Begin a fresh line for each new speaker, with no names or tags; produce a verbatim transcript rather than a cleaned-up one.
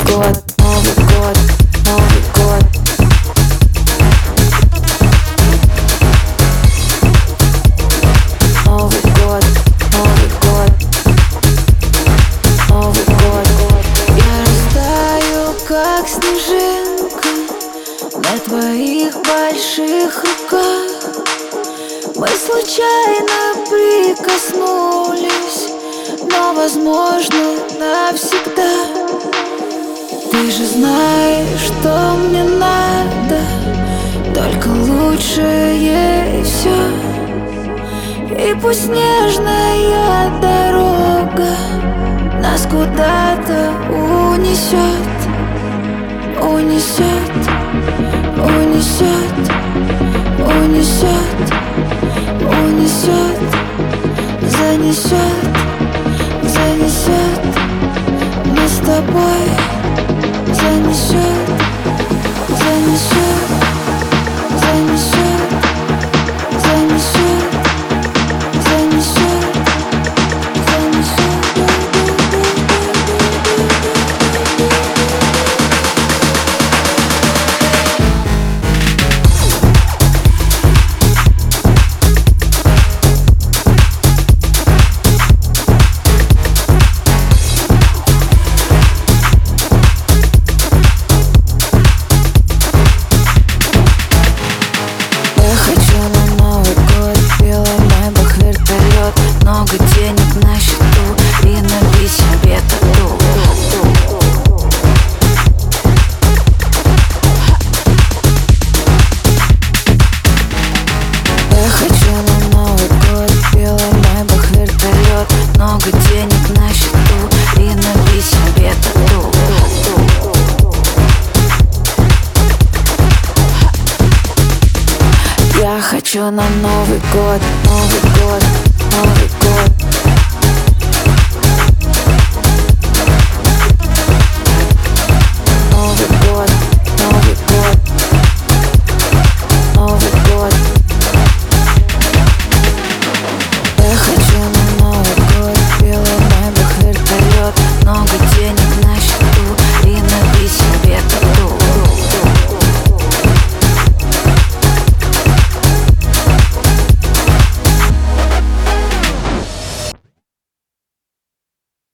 год, Новый год, Новый год. Новый год, Новый год, Новый год. Я растаю, как снежинка на твоих больших руках. Мы случайно прикоснулись, но, возможно, навсегда. Ты же знаешь, что мне надо, только лучшее и все. И пусть нежная дорога нас куда-то унесет, унесет, унесет, унесет, унесет, занесет, занесет. Мы с тобой занесет, занесет, занесет, занесет, занесет, занесет. Много денег на счету и набить себе тату. Я хочу на Новый год белый майбах вертолет. Много денег на счету и набить себе тату. Я хочу на Новый год